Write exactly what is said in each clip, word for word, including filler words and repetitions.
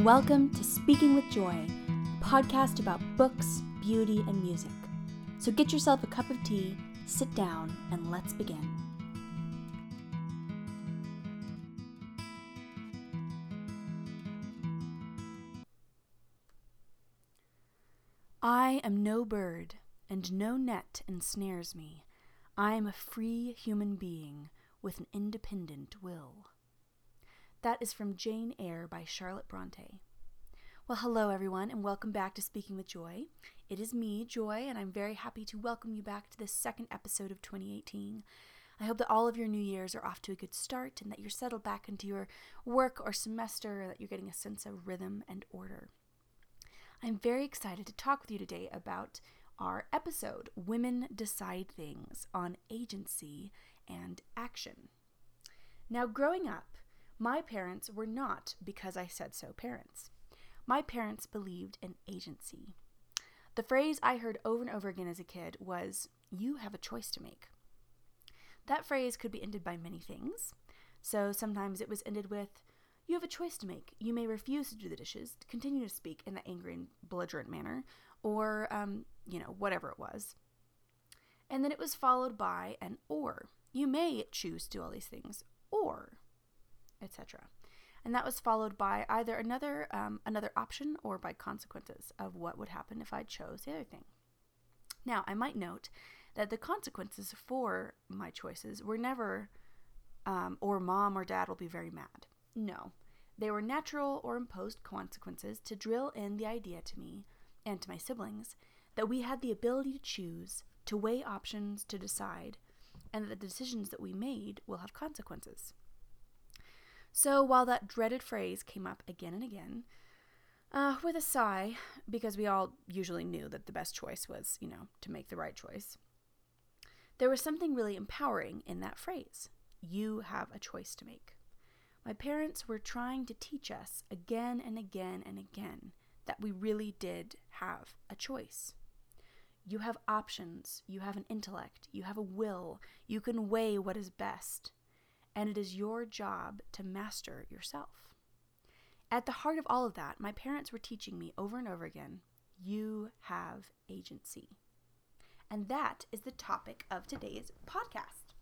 and welcome to Speaking with Joy, a podcast about books, beauty, and music. So get yourself a cup of tea, sit down, and let's begin. I am no bird, and no net ensnares me. I am a free human being with an independent will. That is from Jane Eyre by Charlotte Bronte. Well, hello everyone, and welcome back to Speaking with Joy. It is me, Joy, and I'm very happy to welcome you back to this second episode of twenty eighteen. I hope that all of your new years are off to a good start and that you're settled back into your work or semester, that you're getting a sense of rhythm and order. I'm very excited to talk with you today about our episode, Women Decide Things, on agency and action. Now, growing up, my parents were not because I said so parents. My parents believed in agency. The phrase I heard over and over again as a kid was, "You have a choice to make." That phrase could be ended by many things. So sometimes it was ended with, "You have a choice to make. You may refuse to do the dishes, continue to speak in that angry and belligerent manner," or, um, you know, whatever it was. And then it was followed by an or. You may choose to do all these things, or, et cetera. And that was followed by either another um, another option or by consequences of what would happen if I chose the other thing. Now, I might note that the consequences for my choices were never, um, or mom or dad will be very mad. No, they were natural or imposed consequences to drill in the idea to me and to my siblings that we had the ability to choose, to weigh options, to decide, and that the decisions that we made will have consequences. So while that dreaded phrase came up again and again, uh, with a sigh, because we all usually knew that the best choice was, you know, to make the right choice, there was something really empowering in that phrase. You have a choice to make. My parents were trying to teach us again and again and again that we really did have a choice. You have options, you have an intellect, you have a will, you can weigh what is best. And it is your job to master yourself. At the heart of all of that, my parents were teaching me over and over again, you have agency. And that is the topic of today's podcast.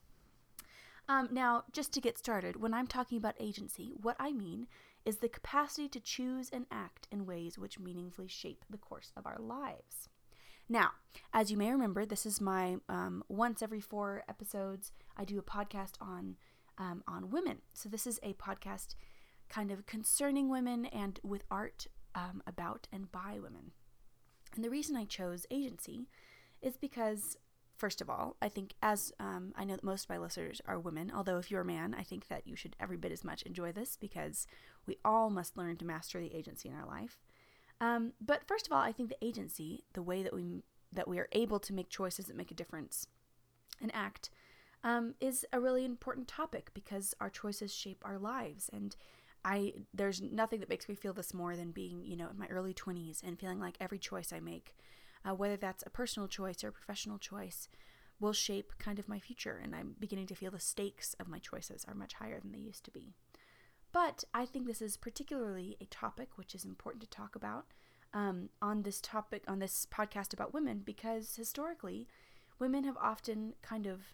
Um, now, just to get started, when I'm talking about agency, what I mean is the capacity to choose and act in ways which meaningfully shape the course of our lives. Now, as you may remember, this is my um, once every four episodes, I do a podcast on Um, on women. So this is a podcast kind of concerning women and with art um, about and by women. And the reason I chose agency is because, first of all, I think as um, I know that most of my listeners are women, although if you're a man, I think that you should every bit as much enjoy this because we all must learn to master the agency in our life. Um, but first of all, I think the agency, the way that we that we are able to make choices that make a difference and act, Um, is a really important topic because our choices shape our lives. And I, there's nothing that makes me feel this more than being, you know, in my early twenties and feeling like every choice I make, uh, whether that's a personal choice or a professional choice, will shape kind of my future. And I'm beginning to feel the stakes of my choices are much higher than they used to be. But I think this is particularly a topic which is important to talk about um, on this topic, on this podcast about women, because historically, women have often kind of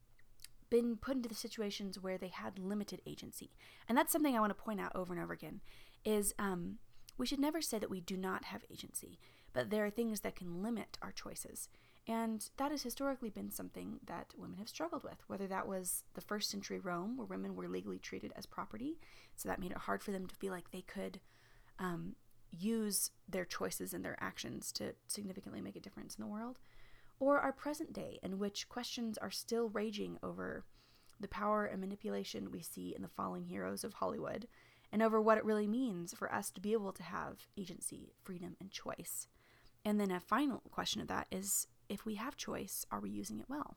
been put into the situations where they had limited agency. And that's something I want to point out over and over again, is um, we should never say that we do not have agency, but there are things that can limit our choices. And that has historically been something that women have struggled with, whether that was the first century Rome, where women were legally treated as property, so that made it hard for them to feel like they could um, use their choices and their actions to significantly make a difference in the world. Or our present day, in which questions are still raging over the power and manipulation we see in the falling heroes of Hollywood, and over what it really means for us to be able to have agency, freedom, and choice. And then a final question of that is, if we have choice, are we using it well?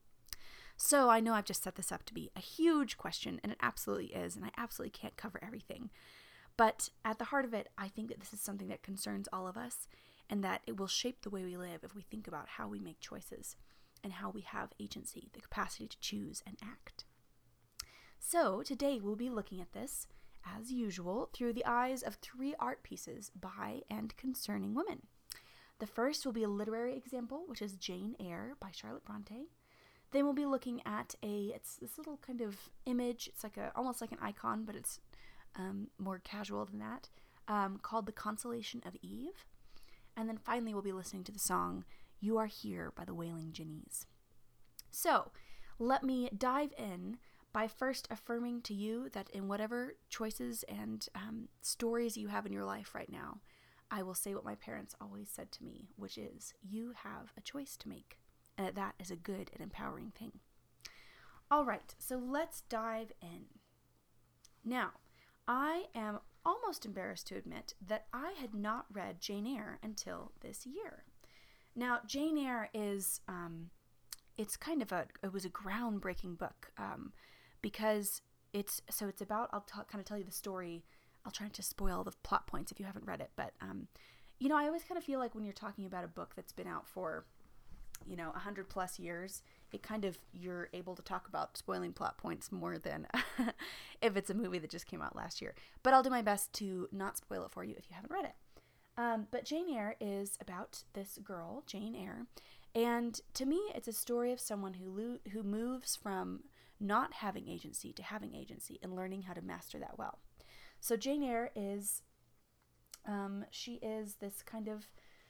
So I know I've just set this up to be a huge question, and it absolutely is, and I absolutely can't cover everything. But at the heart of it, I think that this is something that concerns all of us, and that it will shape the way we live if we think about how we make choices and how we have agency, the capacity to choose and act. So today we'll be looking at this as usual, through the eyes of three art pieces by and concerning women. The first will be a literary example, which is Jane Eyre by Charlotte Bronte. Then we'll be looking at a, it's this little kind of image, it's like a, almost like an icon, but it's um, more casual than that, um, called The Consolation of Eve. And then finally we'll be listening to the song You Are Here by the Wailing Jinnees. So, let me dive in by first affirming to you that in whatever choices and um, stories you have in your life right now, I will say what my parents always said to me, which is, you have a choice to make, and that that is a good and empowering thing. All right, so let's dive in. Now, I am almost embarrassed to admit that I had not read Jane Eyre until this year. Now, Jane Eyre is, um, it's kind of a, it was a groundbreaking book, um, because it's, so it's about, I'll t- kind of tell you the story. I'll try not to spoil the plot points if you haven't read it, but, um, you know, I always kind of feel like when you're talking about a book that's been out for, you know, a hundred plus years, it kind of, you're able to talk about spoiling plot points more than if it's a movie that just came out last year. But I'll do my best to not spoil it for you if you haven't read it. Um, but Jane Eyre is about this girl, Jane Eyre, and to me, it's a story of someone who lo- who moves from not having agency to having agency and learning how to master that well. So Jane Eyre is, um, she is this kind of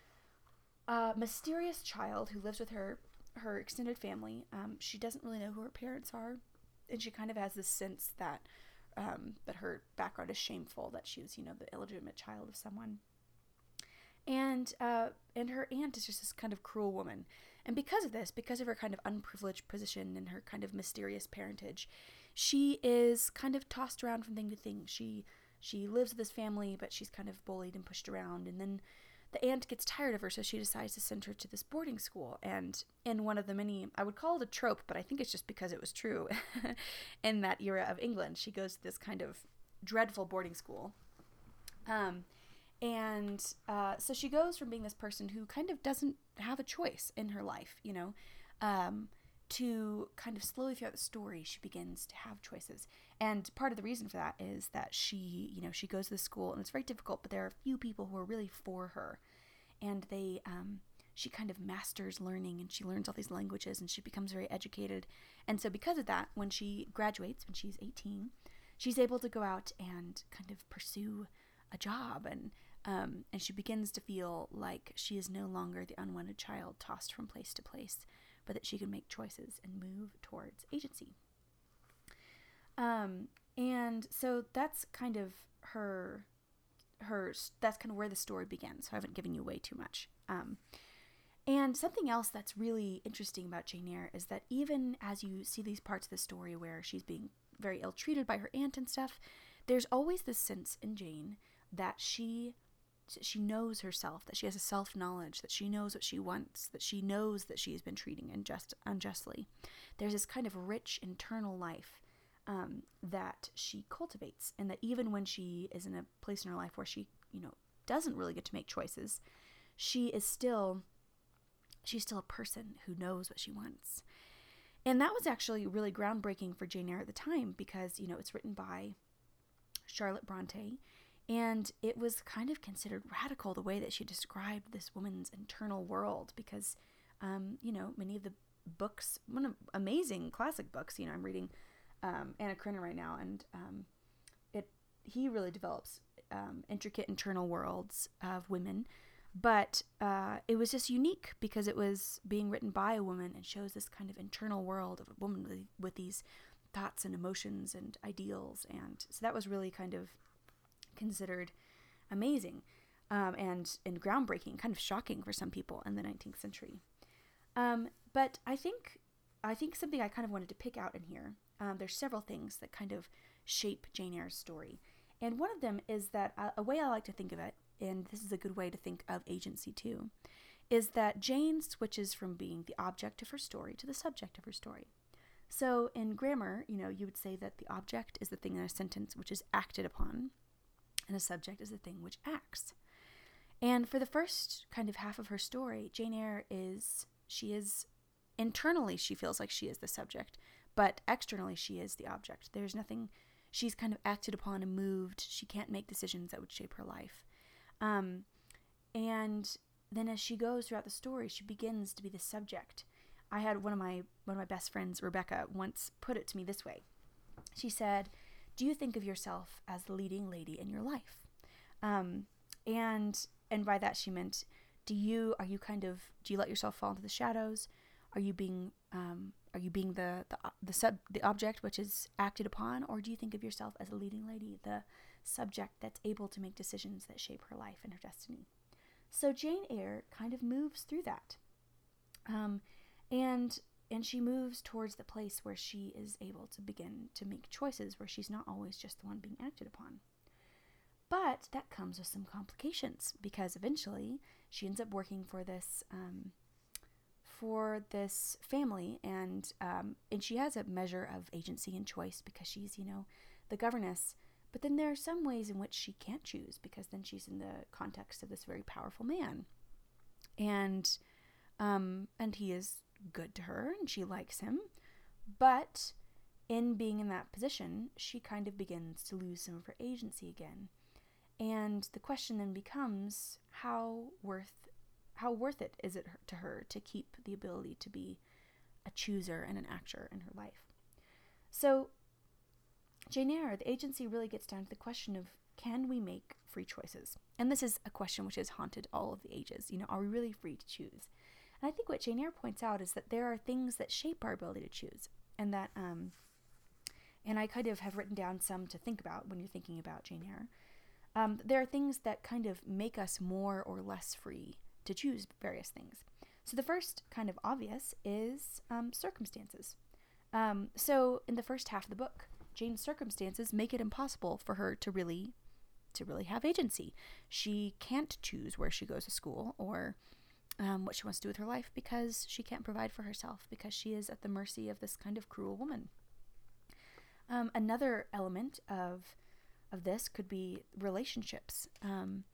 uh, mysterious child who lives with her her extended family. Um, she doesn't really know who her parents are, and she kind of has this sense that um, that her background is shameful, that she was, you know, the illegitimate child of someone. And uh, and her aunt is just this kind of cruel woman. And because of this, because of her kind of unprivileged position and her kind of mysterious parentage, she is kind of tossed around from thing to thing. She she lives with this family, but she's kind of bullied and pushed around. And then the aunt gets tired of her, so she decides to send her to this boarding school. And in one of the many, I would call it a trope, but I think it's just because it was true in that era of England, she goes to this kind of dreadful boarding school. Um, and uh, so she goes from being this person who kind of doesn't have a choice in her life, you know, um, to kind of slowly throughout the story, she begins to have choices. And part of the reason for that is that she, you know, she goes to the school, and it's very difficult, but there are a few people who are really for her. And they, um, she kind of masters learning, and she learns all these languages, and she becomes very educated. And so because of that, when she graduates, when she's eighteen, she's able to go out and kind of pursue a job, and um, and she begins to feel like she is no longer the unwanted child tossed from place to place, but that she can make choices and move towards agency. Um, and so that's kind of her, her, that's kind of where the story begins. So I haven't given you away too much. Um, and something else that's really interesting about Jane Eyre is that even as you see these parts of the story where she's being very ill-treated by her aunt and stuff, there's always this sense in Jane that she she knows herself, that she has a self-knowledge, that she knows what she wants, that she knows that she has been treating unjust, unjustly. There's this kind of rich internal life um, that she cultivates, and that even when she is in a place in her life where she, you know, doesn't really get to make choices, she is still, she's still a person who knows what she wants. And that was actually really groundbreaking for Jane Eyre at the time because, you know, it's written by Charlotte Bronte, and it was kind of considered radical the way that she described this woman's internal world because, um, you know, many of the books, one of amazing classic books, you know, I'm reading um, Anna Karenina right now, and um, it he really develops um, intricate internal worlds of women, but uh, it was just unique because it was being written by a woman and shows this kind of internal world of a woman with, with these thoughts and emotions and ideals, and so that was really kind of considered amazing um, and and groundbreaking, kind of shocking for some people in the nineteenth century. Um, but I think I think something I kind of wanted to pick out in here. Um, there's several things that kind of shape Jane Eyre's story, and one of them is that uh, a way I like to think of it, and this is a good way to think of agency too, is that Jane switches from being the object of her story to the subject of her story. So in grammar, you know, you would say that the object is the thing in a sentence which is acted upon, and a subject is the thing which acts. And for the first kind of half of her story, Jane Eyre is, she is, internally she feels like she is the subject, but externally she is the object. There's nothing, she's kind of acted upon and moved. She can't make decisions that would shape her life. Um, and then as she goes throughout the story, she begins to be the subject. I had one of my one of my best friends, Rebecca, once put it to me this way. She said, "Do you think of yourself as the leading lady in your life?" Um, and and by that she meant, do you are you kind of do you let yourself fall into the shadows? Are you being um, are you being the the the sub the object which is acted upon, or do you think of yourself as a leading lady, the subject that's able to make decisions that shape her life and her destiny? So Jane Eyre kind of moves through that, um, and and she moves towards the place where she is able to begin to make choices, where she's not always just the one being acted upon. But that comes with some complications, because eventually she ends up working for this um, for this family, and um, and she has a measure of agency and choice because she's, you know, the governess. But then there are some ways in which she can't choose, because then she's in the context of this very powerful man, and um, and he is good to her, and she likes him. But in being in that position, she kind of begins to lose some of her agency again. And the question then becomes, how worth how worth it is it to her to keep the ability to be a chooser and an actor in her life? So Jane Eyre, the agency really gets down to the question of, can we make free choices? And this is a question which has haunted all of the ages. You know, are we really free to choose? And I think what Jane Eyre points out is that there are things that shape our ability to choose, and that um, and I kind of have written down some to think about when you're thinking about Jane Eyre. Um, there are things that kind of make us more or less free to choose various things. So the first kind of obvious is um, circumstances. Um, so in the first half of the book, Jane's circumstances make it impossible for her to really, to really have agency. She can't choose where she goes to school or um, what she wants to do with her life, because she can't provide for herself, because she is at the mercy of this kind of cruel woman. Um, another element of of this could be relationships. Um,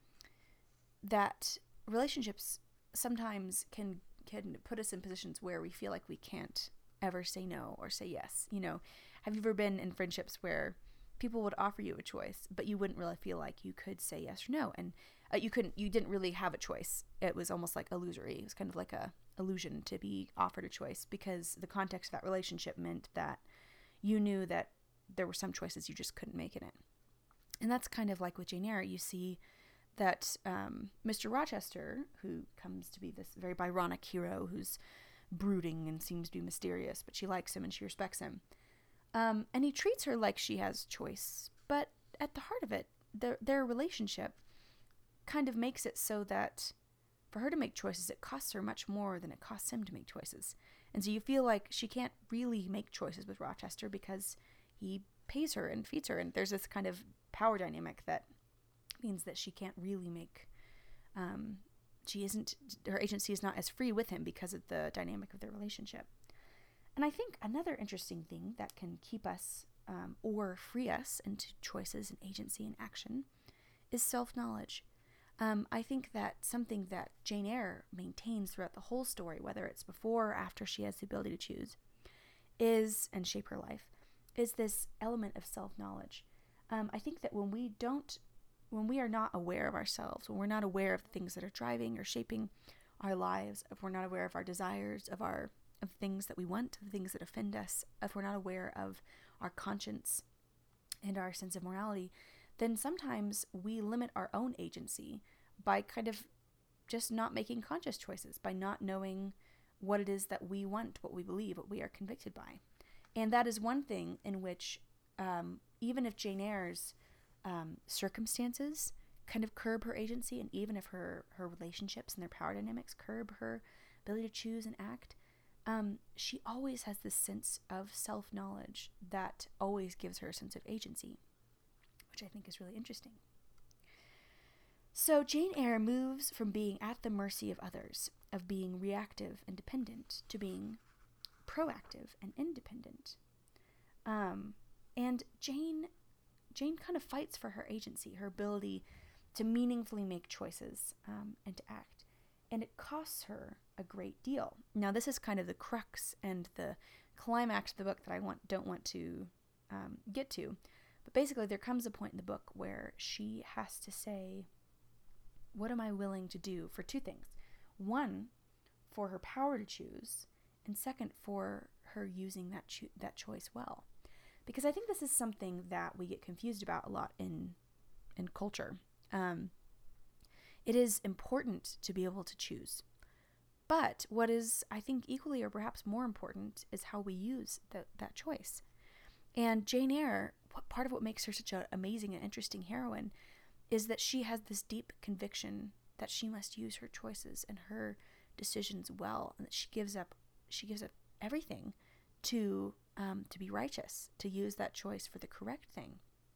that relationships sometimes can can put us in positions where we feel like we can't ever say no or say yes. You know, have you ever been in friendships where people would offer you a choice, but you wouldn't really feel like you could say yes or no, and uh, you couldn't, you didn't really have a choice. It was almost like illusory. It was kind of like a illusion to be offered a choice, because the context of that relationship meant that you knew that there were some choices you just couldn't make in it. And that's kind of like with Jane Eyre. You see that um, Mister Rochester, who comes to be this very Byronic hero who's brooding and seems to be mysterious, but she likes him and she respects him. Um, and he treats her like she has choice, but at the heart of it, their, their relationship kind of makes it so that for her to make choices, it costs her much more than it costs him to make choices. And so you feel like she can't really make choices with Rochester because he pays her and feeds her, and there's this kind of power dynamic that means that she can't really make um, she isn't her agency is not as free with him because of the dynamic of their relationship. And I think another interesting thing that can keep us um, or free us into choices and agency and action is self-knowledge. Um, I think that something that Jane Eyre maintains throughout the whole story, whether it's before or after she has the ability to choose, is, and shape her life, is this element of self-knowledge. Um, I think that when we don't, when we are not aware of ourselves, when we're not aware of the things that are driving or shaping our lives, if we're not aware of our desires, of our of things that we want, the things that offend us, if we're not aware of our conscience and our sense of morality, then sometimes we limit our own agency by kind of just not making conscious choices, by not knowing what it is that we want, what we believe, what we are convicted by. And that is one thing in which, um, even if Jane Eyre's um, circumstances kind of curb her agency, and even if her, her relationships and their power dynamics curb her ability to choose and act, um, she always has this sense of self-knowledge that always gives her a sense of agency, which I think is really interesting. So Jane Eyre moves from being at the mercy of others, of being reactive and dependent, to being proactive and independent. Um, and Jane, Jane kind of fights for her agency, her ability to meaningfully make choices um, and to act. And it costs her a great deal. Now, this is kind of the crux and the climax of the book that I want don't want to um, get to. But basically, there comes a point in the book where she has to say, what am I willing to do for two things? One, for her power to choose, and second, for her using that cho- that choice well. Because I think this is something that we get confused about a lot in in culture. Um, it is important to be able to choose. But what is, I think, equally or perhaps more important is how we use the, that choice. And Jane Eyre, what, part of what makes her such an amazing and interesting heroine is that she has this deep conviction that she must use her choices and her decisions well, and that she gives up she gives up everything to um, to be righteous, to use that choice for the correct thing.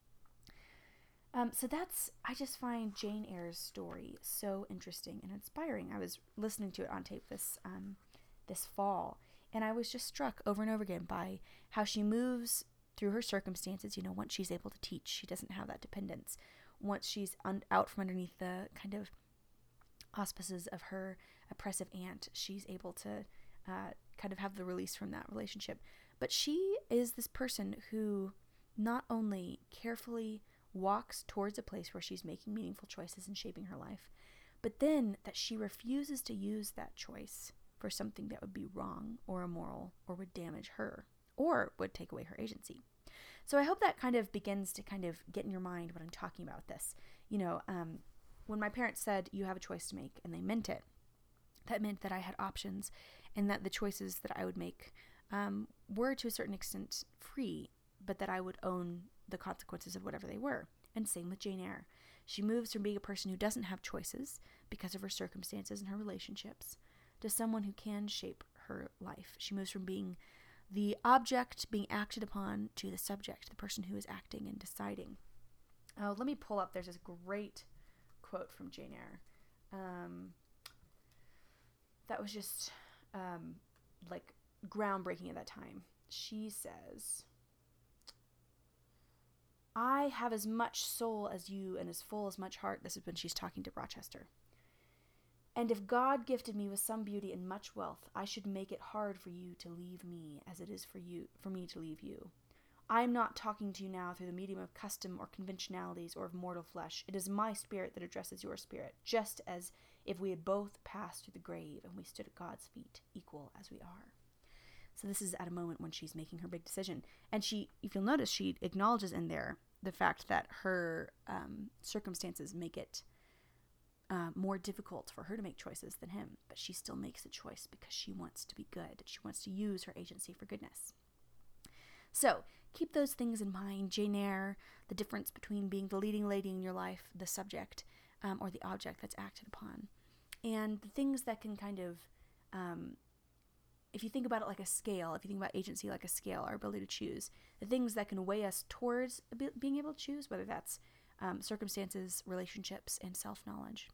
Um, so that's, I just find Jane Eyre's story so interesting and inspiring. I was listening to it on tape this um, this fall, and I was just struck over and over again by how she moves through her circumstances. You know, once she's able to teach, she doesn't have that dependence. Once she's un- out from underneath the kind of auspices of her oppressive aunt, she's able to uh, kind of have the release from that relationship. But she is this person who not only carefully walks towards a place where she's making meaningful choices and shaping her life, but then that she refuses to use that choice for something that would be wrong or immoral or would damage her or would take away her agency. So I hope that kind of begins to kind of get in your mind what I'm talking about with this. You know, um, when my parents said you have a choice to make, and they meant it, that meant that I had options, and that the choices that I would make um, were to a certain extent free, but that I would own the consequences of whatever they were. And same with Jane Eyre. She moves from being a person who doesn't have choices because of her circumstances and her relationships to someone who can shape her life. She moves from being the object being acted upon to the subject, the person who is acting and deciding. Uh, let me pull up, there's this great quote from Jane Eyre um, that was just um, like groundbreaking at that time. She says, I have as much soul as you and as full as much heart. This is when she's talking to Rochester. And if God gifted me with some beauty and much wealth, I should make it hard for you to leave me as it is for you, for me to leave you. I am not talking to you now through the medium of custom or conventionalities or of mortal flesh. It is my spirit that addresses your spirit, just as if we had both passed through the grave and we stood at God's feet, equal as we are. So this is at a moment when she's making her big decision. And she, if you'll notice, she acknowledges in there the fact that her um, circumstances make it uh, more difficult for her to make choices than him. But she still makes a choice because she wants to be good. She wants to use her agency for goodness. So keep those things in mind. Jane Eyre, the difference between being the leading lady in your life, the subject, um, or the object that's acted upon. And the things that can kind of... Um, If you think about it like a scale, if you think about agency like a scale, our ability to choose, the things that can weigh us towards being able to choose, whether that's um, circumstances, relationships, and self-knowledge.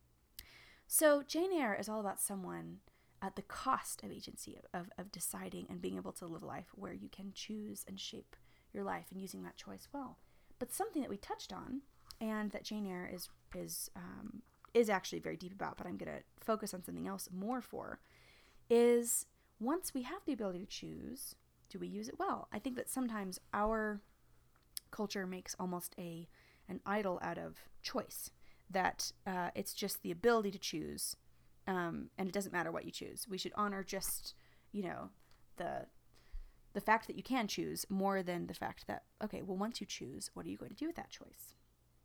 So Jane Eyre is all about someone at the cost of agency, of, of deciding and being able to live a life where you can choose and shape your life and using that choice well. But something that we touched on, and that Jane Eyre is, is, um, is actually very deep about, but I'm going to focus on something else more for, is... once we have the ability to choose, do we use it well? I think that sometimes our culture makes almost a an idol out of choice, that uh, it's just the ability to choose, um, and it doesn't matter what you choose. We should honor just, you know, the the fact that you can choose more than the fact that, okay, well, once you choose, what are you going to do with that choice?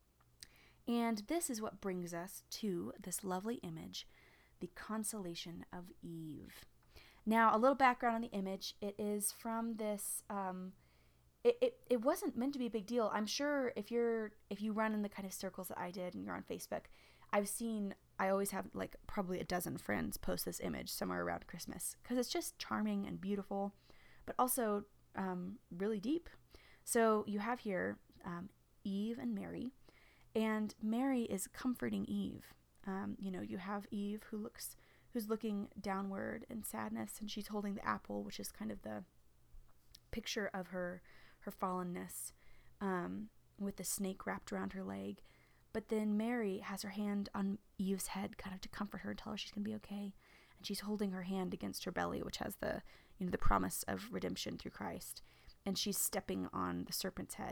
And this is what brings us to this lovely image, the consolation of Eve. Now, a little background on the image. It is from this, um, it, it, it wasn't meant to be a big deal. I'm sure if you're, if you run in the kind of circles that I did and you're on Facebook, I've seen, I always have like probably a dozen friends post this image somewhere around Christmas because it's just charming and beautiful, but also um, really deep. So you have here um, Eve and Mary, and Mary is comforting Eve. Um, you know, you have Eve who looks... who's looking downward in sadness, and she's holding the apple, which is kind of the picture of her her fallenness, um, with the snake wrapped around her leg. But then Mary has her hand on Eve's head, kind of to comfort her and tell her she's going to be okay. And she's holding her hand against her belly, which has the, you know, the promise of redemption through Christ. And she's stepping on the serpent's head.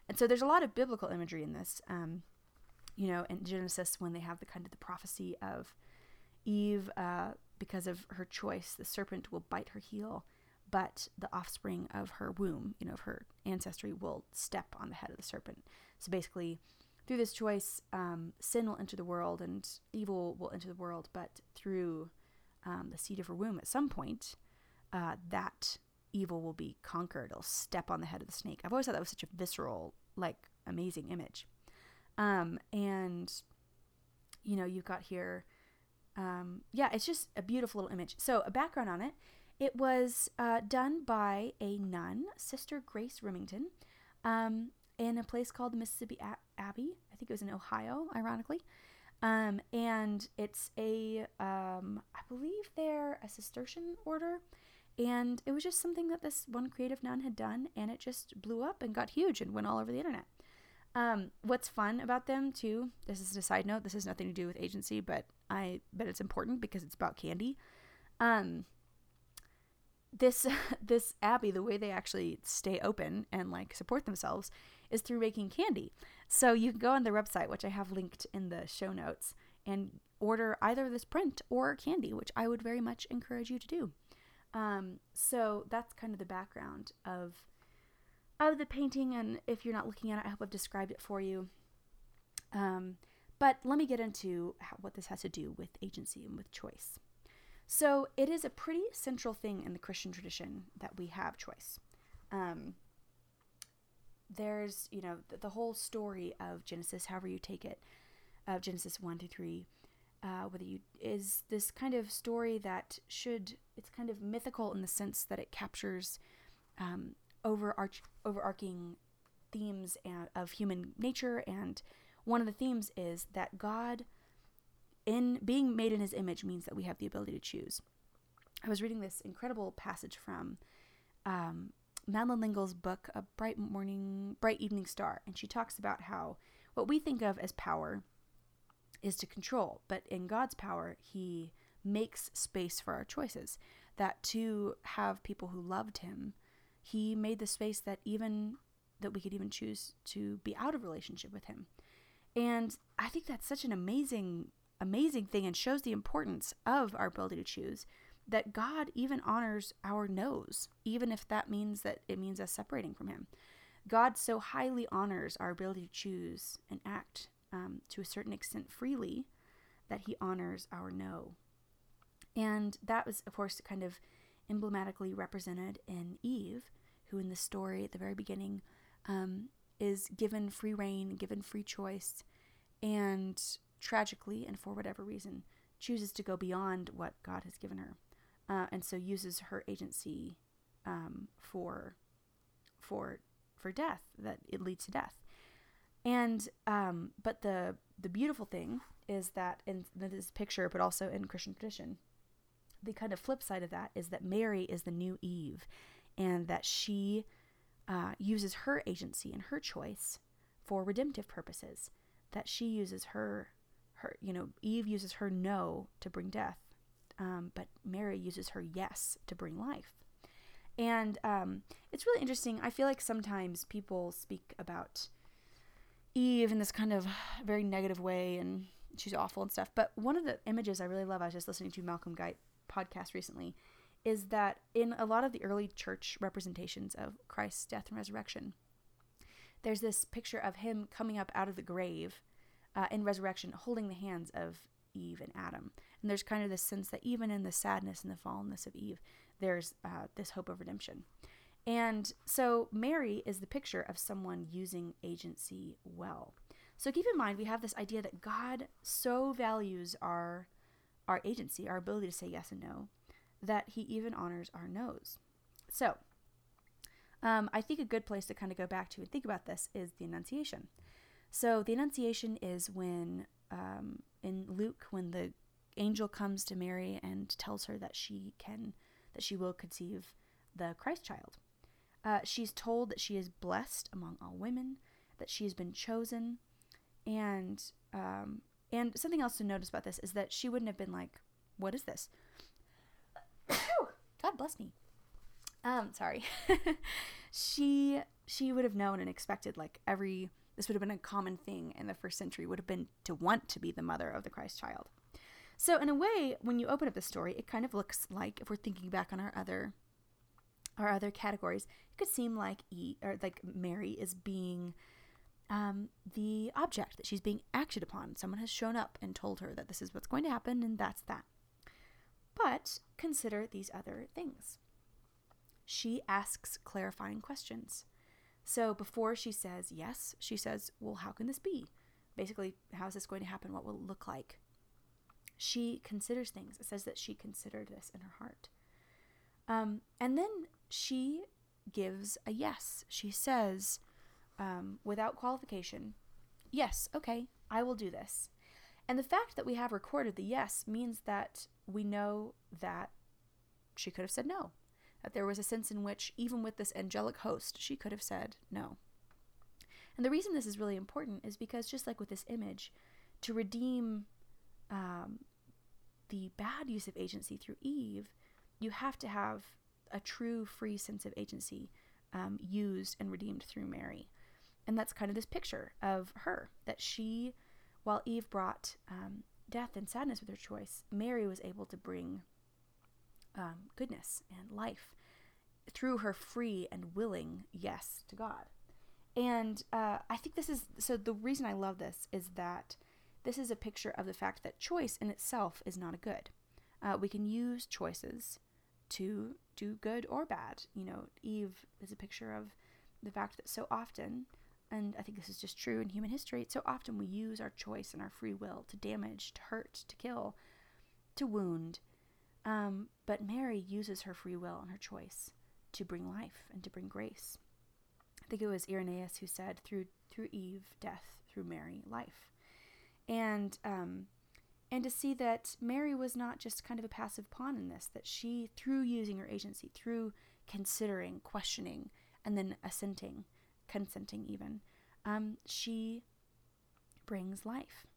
And so there's a lot of biblical imagery in this. Um, you know, in Genesis, when they have the kind of the prophecy of Eve, uh, because of her choice, the serpent will bite her heel, but the offspring of her womb, you know, of her ancestry, will step on the head of the serpent. So basically, through this choice, um, sin will enter the world and evil will enter the world, but through um, the seed of her womb, at some point, uh, that evil will be conquered. It'll step on the head of the snake. I've always thought that was such a visceral, like, amazing image. Um, and, you know, you've got here, um, yeah, it's just a beautiful little image. So a background on it, it was uh, done by a nun, Sister Grace Remington, um, in a place called the Mississippi a- Abbey. I think it was in Ohio, ironically. Um, and it's a, um, I believe they're a Cistercian order. And it was just something that this one creative nun had done, and it just blew up and got huge and went all over the internet. Um, what's fun about them, too, this is a side note, this has nothing to do with agency, but I bet it's important because it's about candy. Um, this, this abbey, the way they actually stay open and, like, support themselves is through making candy. So you can go on their website, which I have linked in the show notes, and order either this print or candy, which I would very much encourage you to do. Um, so that's kind of the background of of the painting, and if you're not looking at it, I hope I've described it for you. Um, but let me get into how, what this has to do with agency and with choice. So it is a pretty central thing in the Christian tradition that we have choice. Um, there's, you know, the, the whole story of Genesis, however you take it, of Genesis one through three, uh, whether you, is this kind of story that should, it's kind of mythical in the sense that it captures, um, overarch, overarching themes and, of human nature, and one of the themes is that God, in being made in his image, means that we have the ability to choose. I was reading this incredible passage from um, Madeleine L'Engle's book, A Bright Morning, Bright Evening Star, and she talks about how what we think of as power is to control, but in God's power, he makes space for our choices, that to have people who loved him, he made the space that even that we could even choose to be out of relationship with him. And I think that's such an amazing, amazing thing, and shows the importance of our ability to choose, that God even honors our no's, even if that means that it means us separating from him. God so highly honors our ability to choose and act um, to a certain extent freely, that he honors our no. And that was, of course, kind of emblematically represented in Eve, who in the story at the very beginning um, is given free reign, given free choice, and tragically, and for whatever reason, chooses to go beyond what God has given her, uh, and so uses her agency um, for for for death, that it leads to death. And um, but the the beautiful thing is that in this picture, but also in Christian tradition, the kind of flip side of that is that Mary is the new Eve, and that she uh, uses her agency and her choice for redemptive purposes. That she uses her, her, you know, Eve uses her no to bring death, um, but Mary uses her yes to bring life. And um, it's really interesting. I feel like sometimes people speak about Eve in this kind of very negative way, and she's awful and stuff. But one of the images I really love, I was just listening to Malcolm Guite podcast recently, is that in a lot of the early church representations of Christ's death and resurrection, there's this picture of him coming up out of the grave uh, in resurrection, holding the hands of Eve and Adam. And there's kind of this sense that even in the sadness and the fallenness of Eve, there's uh, this hope of redemption. And so Mary is the picture of someone using agency well. So keep in mind, we have this idea that God so values our our agency, our ability to say yes and no, that he even honors our no's. So um, I think a good place to kind of go back to and think about this is the Annunciation. So the Annunciation is when, um, in Luke, when the angel comes to Mary and tells her that she can, that she will conceive the Christ child. Uh, she's told that she is blessed among all women, that she has been chosen, and um, and something else to notice about this is that she wouldn't have been like, what is this? God bless me. Um, sorry. she she would have known and expected, like every, this would have been a common thing in the first century, would have been to want to be the mother of the Christ child. So in a way, when you open up the story, it kind of looks like, if we're thinking back on our other, our other categories, it could seem like E, or like Mary is being um, the object, that she's being acted upon. Someone has shown up and told her that this is what's going to happen, and that's that. But consider these other things. She asks clarifying questions. So before she says yes, she says, well, how can this be? Basically, how is this going to happen? What will it look like? She considers things. It says that she considered this in her heart. Um, and then she gives a yes. She says, um, without qualification, yes, okay, I will do this. And the fact that we have recorded the yes means that we know that she could have said no. That there was a sense in which, even with this angelic host, she could have said no. And the reason this is really important is because, just like with this image, to redeem um, the bad use of agency through Eve, you have to have a true free sense of agency um, used and redeemed through Mary. And that's kind of this picture of her, that she, while Eve brought um, death and sadness with her choice, Mary was able to bring um, goodness and life through her free and willing yes to God. And uh, I think this is, so the reason I love this is that this is a picture of the fact that choice in itself is not a good. Uh, we can use choices to do good or bad. You know, Eve is a picture of the fact that so often, and I think this is just true in human history, so often we use our choice and our free will to damage, to hurt, to kill, to wound. Um, but Mary uses her free will and her choice to bring life and to bring grace. I think it was Irenaeus who said, through through Eve, death, through Mary, life. And um, and to see that Mary was not just kind of a passive pawn in this, that she, through using her agency, through considering, questioning, and then assenting, consenting even, um, she brings life.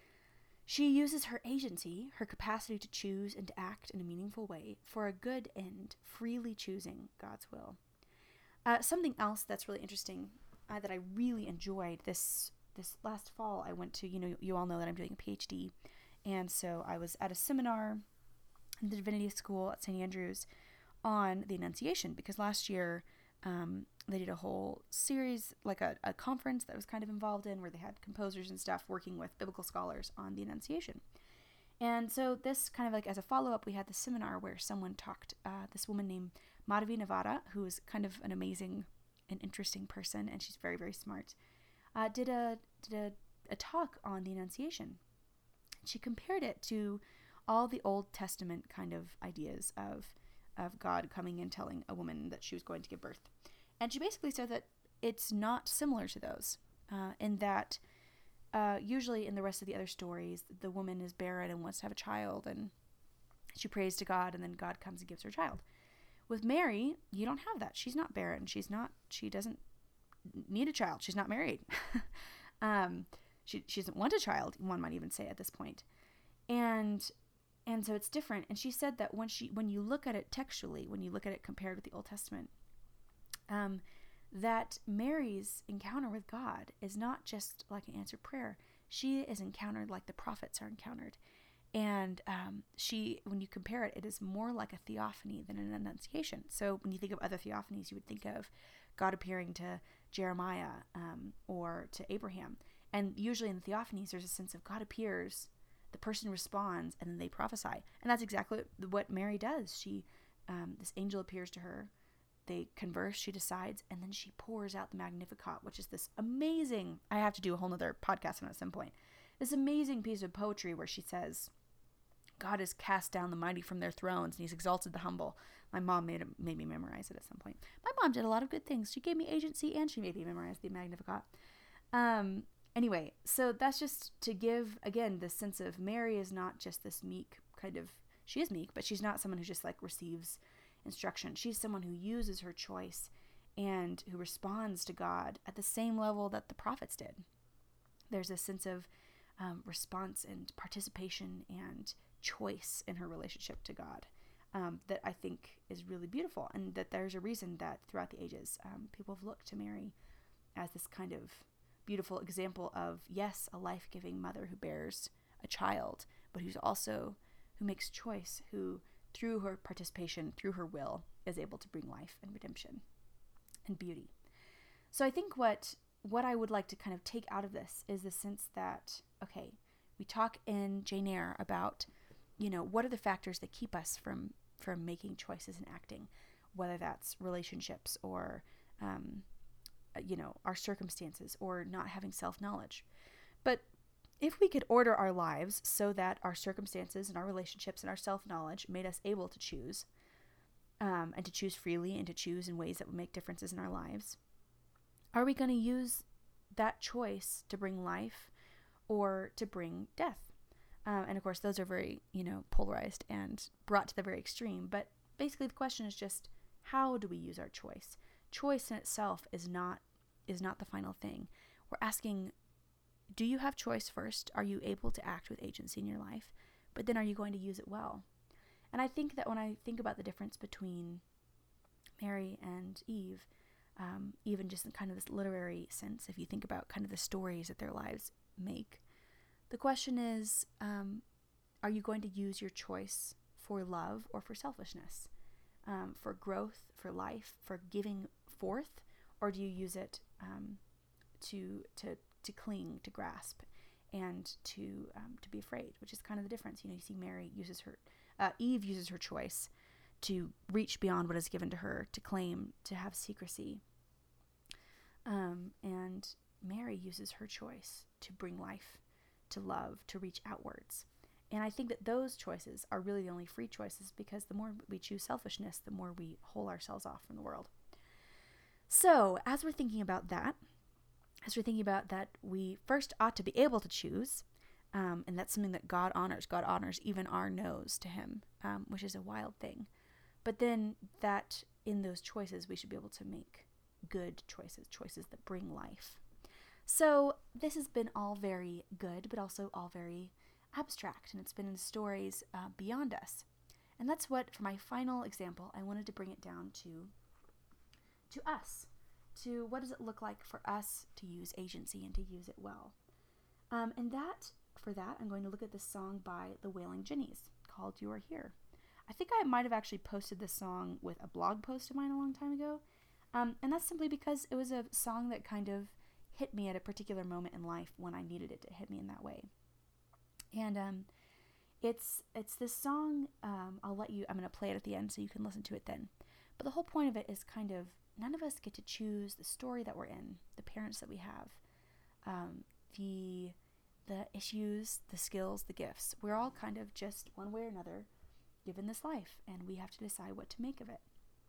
She uses her agency, her capacity to choose and to act in a meaningful way, for a good end, freely choosing God's will. Uh, something else that's really interesting, uh, that I really enjoyed this this last fall, I went to, you know, you all know that I'm doing a PhD, and so I was at a seminar in the Divinity School at Saint Andrews on the Annunciation, because last year um, they did a whole series, like a, a conference that I was kind of involved in, where they had composers and stuff working with biblical scholars on the Annunciation. And so this kind of like as a follow-up, we had the seminar where someone talked, uh, this woman named Madhavi Navada, who is kind of an amazing and interesting person, and she's very, very smart, uh, did a did a, a talk on the Annunciation. She compared it to all the Old Testament kind of ideas of of God coming and telling a woman that she was going to give birth. And she basically said that it's not similar to those, uh, in that uh, usually in the rest of the other stories, the woman is barren and wants to have a child, and she prays to God, and then God comes and gives her a child. With Mary, you don't have that. She's not barren. She's not, she doesn't need a child. She's not married. um, she, she doesn't want a child, one might even say at this point. And And so it's different. And she said that when she, when you look at it textually, when you look at it compared with the Old Testament, um, that Mary's encounter with God is not just like an answered prayer. She is encountered like the prophets are encountered. And um, she, when you compare it, it is more like a theophany than an annunciation. So when you think of other theophanies, you would think of God appearing to Jeremiah um, or to Abraham. And usually in the theophanies, there's a sense of God appears, the person responds, and then they prophesy. And that's exactly what Mary does. She, um, this angel appears to her, they converse, she decides, and then she pours out the Magnificat, which is this amazing, I have to do a whole nother podcast on it at some point, this amazing piece of poetry where she says, God has cast down the mighty from their thrones, and he's exalted the humble. My mom made, it, made me memorize it at some point. My mom did a lot of good things. She gave me agency, and she made me memorize the Magnificat. Um, Anyway, so that's just to give, again, this sense of Mary is not just this meek kind of, she is meek, but she's not someone who just like receives instruction. She's someone who uses her choice and who responds to God at the same level that the prophets did. There's a sense of um, response and participation and choice in her relationship to God. um, that I think is really beautiful, and that there's a reason that throughout the ages, um, people have looked to Mary as this kind of beautiful example of, yes, a life-giving mother who bears a child, but who's also, who makes choice, who through her participation, through her will, is able to bring life and redemption and beauty. So I think what what I would like to kind of take out of this is the sense that, okay, we talk in Jane Eyre about, you know, what are the factors that keep us from from making choices and acting, whether that's relationships or, um, you know, our circumstances or not having self-knowledge. But if we could order our lives so that our circumstances and our relationships and our self-knowledge made us able to choose, um, and to choose freely and to choose in ways that would make differences in our lives, are we going to use that choice to bring life or to bring death? Um, and of course, those are very, you know, polarized and brought to the very extreme. But basically, the question is just, how do we use our choice? Choice in itself is not is not the final thing. We're asking, do you have choice first? Are you able to act with agency in your life? But then are you going to use it well? And I think that when I think about the difference between Mary and Eve, um, even just in kind of this literary sense, if you think about kind of the stories that their lives make, the question is, um, are you going to use your choice for love or for selfishness, um, for growth, for life, for giving forth, or do you use it um, to to to cling, to grasp, and to um, to be afraid, which is kind of the difference. You know, you see Mary uses her, uh, Eve uses her choice to reach beyond what is given to her, to claim, to have secrecy. Um, and Mary uses her choice to bring life, to love, to reach outwards. And I think that those choices are really the only free choices, because the more we choose selfishness, the more we hole ourselves off from the world. So as we're thinking about that, as we're thinking about that, we first ought to be able to choose, um, and that's something that God honors. God honors even our no's to him, um, which is a wild thing. But then that in those choices, we should be able to make good choices, choices that bring life. So this has been all very good, but also all very abstract, and it's been in stories uh, beyond us. And that's what, for my final example, I wanted to bring it down to, to us, to what does it look like for us to use agency and to use it well. Um, and that, for that, I'm going to look at this song by the Wailing Jennies called You Are Here. I think I might have actually posted this song with a blog post of mine a long time ago. Um, and that's simply because it was a song that kind of hit me at a particular moment in life when I needed it to hit me in that way. And um, it's it's this song, um, I'll let you, I'm going to play it at the end so you can listen to it then. But the whole point of it is kind of, none of us get to choose the story that we're in, the parents that we have, um, the the issues, the skills, the gifts. We're all kind of just one way or another given this life, and we have to decide what to make of it.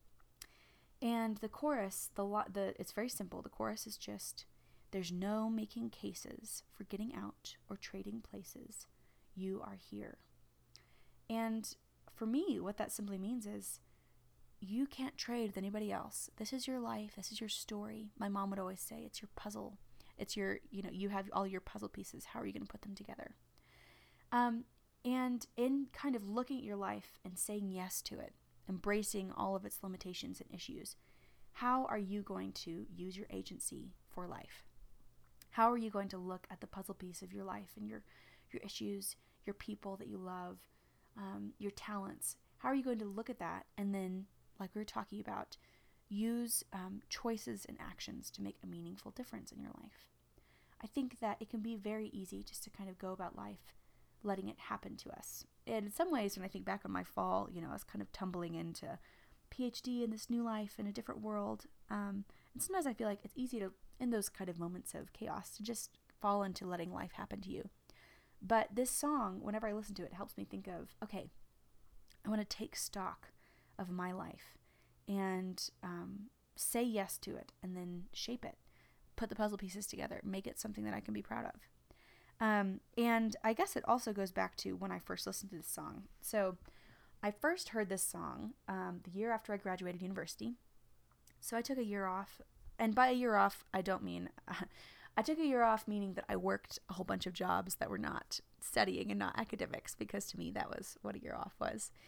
And the chorus, the lo- the it's very simple. The chorus is just, there's no making cases for getting out or trading places. You are here. And for me, what that simply means is, you can't trade with anybody else. This is your life. This is your story. My mom would always say, it's your puzzle. It's your, you know, you have all your puzzle pieces. How are you going to put them together? Um, and in kind of looking at your life and saying yes to it, embracing all of its limitations and issues, how are you going to use your agency for life? How are you going to look at the puzzle piece of your life and your, your issues, your people that you love, um, your talents? How are you going to look at that and then, like we were talking about, use um, choices and actions to make a meaningful difference in your life? I think that it can be very easy just to kind of go about life letting it happen to us. And in some ways, when I think back on my fall, you know, I was kind of tumbling into PhD and this new life in a different world. Um, and sometimes I feel like it's easy to, in those kind of moments of chaos, to just fall into letting life happen to you. But this song, whenever I listen to it, it helps me think of, okay, I want to take stock of my life and um, say yes to it, and then shape it, put the puzzle pieces together, make it something that I can be proud of. Um, and I guess it also goes back to when I first listened to this song. So I first heard this song um, the year after I graduated university. So I took a year off, and by a year off, I don't mean, uh, I took a year off meaning that I worked a whole bunch of jobs that were not studying and not academics, because to me that was what a year off was.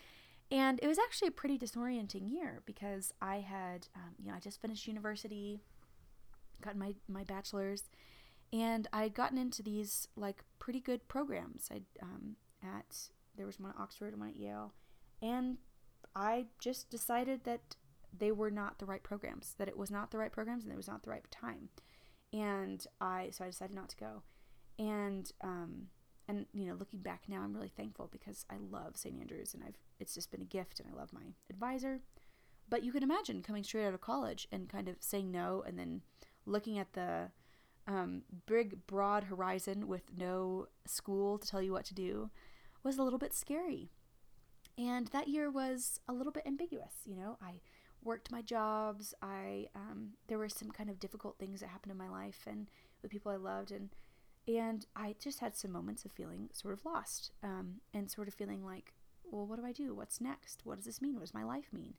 And it was actually a pretty disorienting year because I had, um, you know, I just finished university, gotten my, my bachelor's, and I had gotten into these like pretty good programs. I um, at there was one at Oxford and one at Yale, and I just decided that they were not the right programs, that it was not the right programs, and it was not the right time. And I so I decided not to go. And um, and you know, looking back now, I'm really thankful because I love Saint Andrews, and I've it's just been a gift, and I love my advisor. But you can imagine coming straight out of college and kind of saying no, and then looking at the um, big, broad horizon with no school to tell you what to do was a little bit scary. And that year was a little bit ambiguous. You know, I worked my jobs. I um, there were some kind of difficult things that happened in my life and with people I loved, and and I just had some moments of feeling sort of lost, um, and sort of feeling like, well, what do I do? What's next? What does this mean? What does my life mean?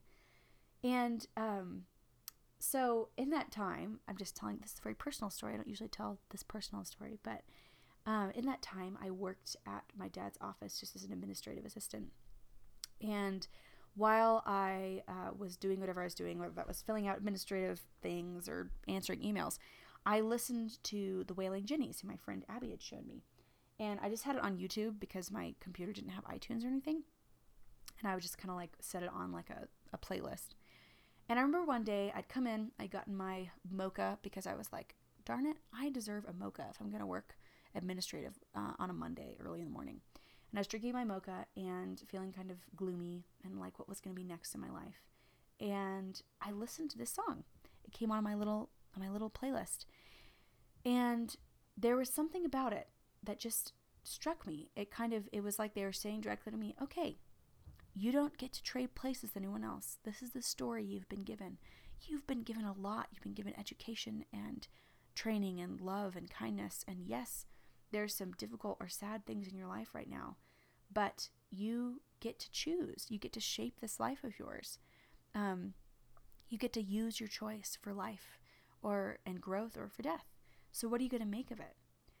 And um, so in that time, I'm just telling this very personal story. I don't usually tell this personal story, but um, in that time, I worked at my dad's office just as an administrative assistant. And while I uh, was doing whatever I was doing, whether that was filling out administrative things or answering emails, I listened to The Wailing Jinnies, who my friend Abby had shown me. And I just had it on YouTube because my computer didn't have iTunes or anything. And I would just kind of like set it on like a, a playlist. And I remember one day I'd come in, I'd gotten my mocha because I was like, darn it, I deserve a mocha if I'm going to work administrative uh, on a Monday early in the morning. And I was drinking my mocha and feeling kind of gloomy and like what was going to be next in my life. And I listened to this song. It came on my little on my little playlist. And there was something about it that just struck me. It kind of, it was like they were saying directly to me, okay, you don't get to trade places with anyone else. This is the story you've been given. You've been given a lot. You've been given education and training and love and kindness. And yes, there's some difficult or sad things in your life right now, but you get to choose. You get to shape this life of yours. Um, you get to use your choice for life or and growth or for death. So what are you going to make of it?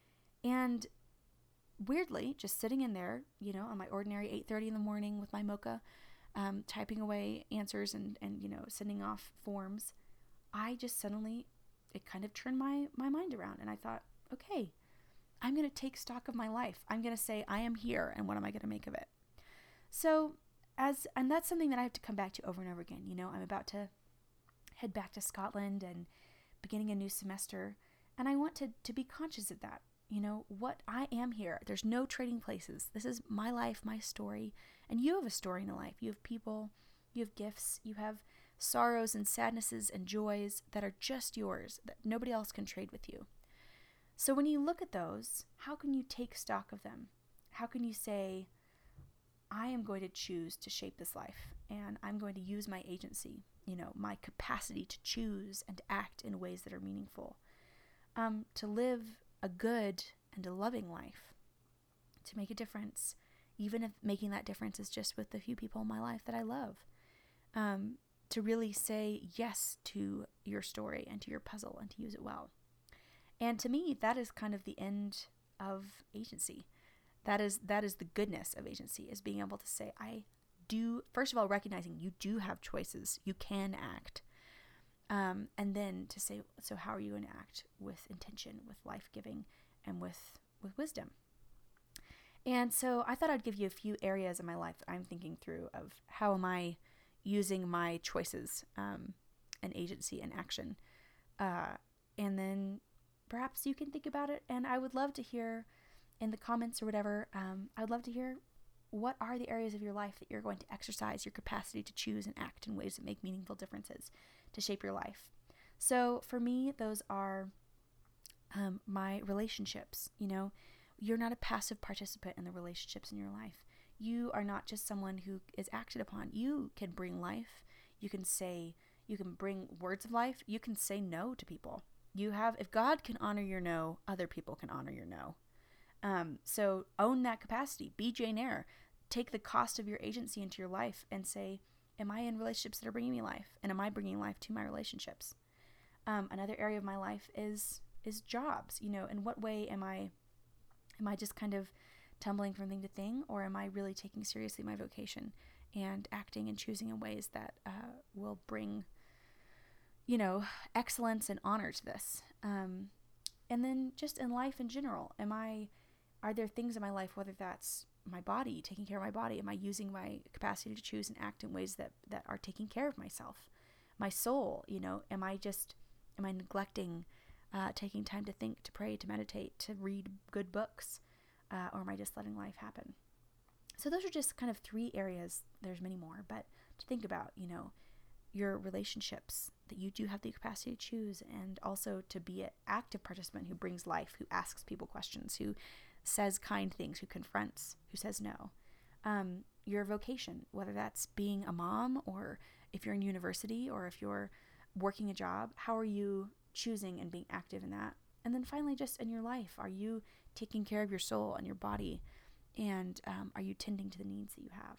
And weirdly, just sitting in there, you know, on my ordinary eight thirty in the morning with my mocha, um, typing away answers and, and, you know, sending off forms, I just suddenly, it kind of turned my, my mind around. And I thought, okay, I'm going to take stock of my life. I'm going to say, I am here, and what am I going to make of it? So, as, and that's something that I have to come back to over and over again. You know, I'm about to head back to Scotland and beginning a new semester, and I want to, to be conscious of that. You know, what I am here. There's no trading places. This is my life, my story, and you have a story in a life. You have people, you have gifts, you have sorrows and sadnesses and joys that are just yours, that nobody else can trade with you. So when you look at those, how can you take stock of them? How can you say, I am going to choose to shape this life, and I'm going to use my agency, you know, my capacity to choose and to act in ways that are meaningful, um, to live a good and a loving life, to make a difference, even if making that difference is just with the few people in my life that I love, um, to really say yes to your story and to your puzzle and to use it well. And to me, that is kind of the end of agency. That is that is the goodness of agency, is being able to say, I do, first of all, recognizing you do have choices. You can act. Um, and then to say, so how are you going to act with intention, with life-giving, and with, with wisdom? And so I thought I'd give you a few areas in my life that I'm thinking through of how am I using my choices um, and agency and action. Uh, and then perhaps you can think about it, and I would love to hear in the comments or whatever, um, I would love to hear what are the areas of your life that you're going to exercise your capacity to choose and act in ways that make meaningful differences to shape your life. So for me, those are um, my relationships. You know, you're not a passive participant in the relationships in your life. You are not just someone who is acted upon. You can bring life. You can say, you can bring words of life. You can say no to people. You have, if God can honor your no, other people can honor your no. Um, so own that capacity. Be Jane Eyre. Take the cost of your agency into your life and say, am I in relationships that are bringing me life? And am I bringing life to my relationships? Um, another area of my life is is jobs. You know, in what way am I am I just kind of tumbling from thing to thing, or am I really taking seriously my vocation and acting and choosing in ways that uh, will bring, you know, excellence and honor to this. Um, and then just in life in general, am I, are there things in my life, whether that's my body, taking care of my body, am I using my capacity to choose and act in ways that, that are taking care of myself? My soul, you know, am I just, am I neglecting uh, taking time to think, to pray, to meditate, to read good books? Uh, or am I just letting life happen? So those are just kind of three areas. There's many more, but to think about, you know, your relationships, that you do have the capacity to choose, and also to be an active participant who brings life, who asks people questions, who says kind things, who confronts, who says no. Um, your vocation, whether that's being a mom, or if you're in university, or if you're working a job, how are you choosing and being active in that? And then finally, just in your life, are you taking care of your soul and your body? And um, are you tending to the needs that you have?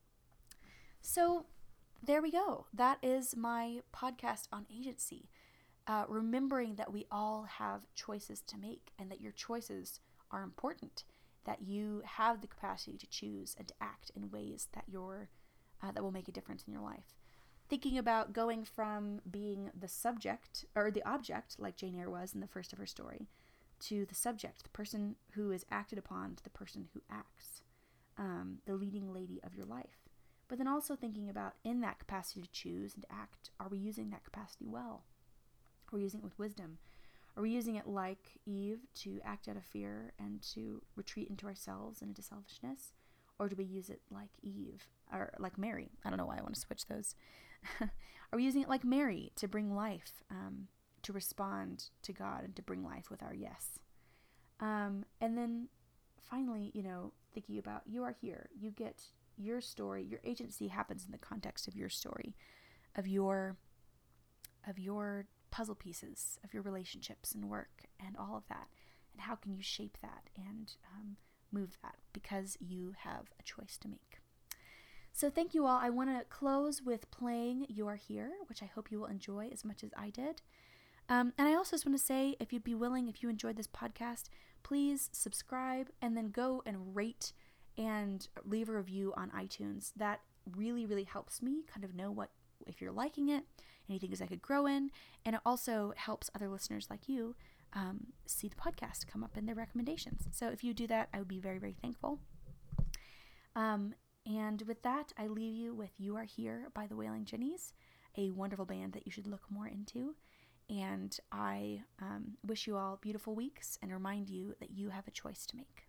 So there we go. That is my podcast on agency. Uh, remembering that we all have choices to make, and that your choices are important, that you have the capacity to choose and to act in ways that you're, uh, that will make a difference in your life. Thinking about going from being the subject, or the object, like Jane Eyre was in the first of her story, to the subject, the person who is acted upon, to the person who acts, um, the leading lady of your life. But then also thinking about, in that capacity to choose and to act, are we using that capacity well? Are we using it with wisdom? Are we using it like Eve, to act out of fear and to retreat into ourselves and into selfishness? Or do we use it like Eve, or like Mary? I don't know why I want to switch those. Are we using it like Mary, to bring life, um, to respond to God and to bring life with our yes? Um, and then finally, you know, thinking about, you are here. You get your story. Your agency happens in the context of your story, of your, of your puzzle pieces, of your relationships and work and all of that. And how can you shape that and um, move that, because you have a choice to make. So thank you all. I want to close with playing You Are Here, which I hope you will enjoy as much as I did. Um, and I also just want to say, if you'd be willing, if you enjoyed this podcast, please subscribe and then go and rate and leave a review on iTunes. That really, really helps me kind of know what, if you're liking it, any things I could grow in. And it also helps other listeners like you um, see the podcast come up in their recommendations. So if you do that, I would be very, very thankful. Um, and with that, I leave you with You Are Here by the Wailing Jennies, a wonderful band that you should look more into. And I um, wish you all beautiful weeks and remind you that you have a choice to make.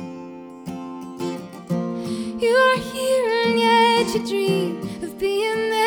You are here, and yet you dream of being there.